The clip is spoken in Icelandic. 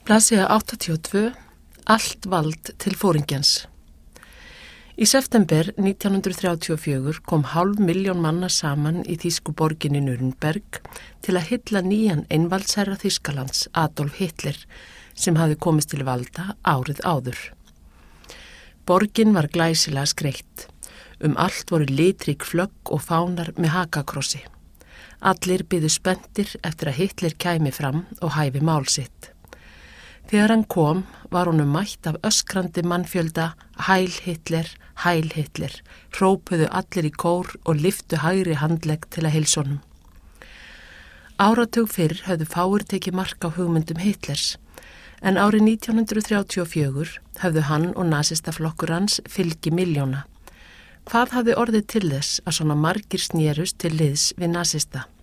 Blaðsíða 82. Allt vald til foringjans. Í september 1934 kom 500.000 manna saman í þýsku borginni Nürnberg til að hylla nýjan einvaldsherra Þýskalands, Adolf Hitler, sem hafði komist til valda árið áður. Borgin var glæsilega skreytt. Allt voru litrík flögg og fánar með hakakrossi. Allir biðu spenntir eftir að Hitler kæmi fram og hæfi mál sitt. Þegar hann kom var honum mætt af öskrandi mannfjölda Heil Hitler, Heil Hitler, hrópuðu allir í kór og lyftu hægri handlegg til að heilsa honum. Áratug fyrr höfðu fáir tekið mark á hugmyndum Hitlers, en árið 1934 höfðu hann og nasistaflokkur hans fylgi milljóna. Hvað hafði orðið til þess að svona margir snerust til liðs við nasista?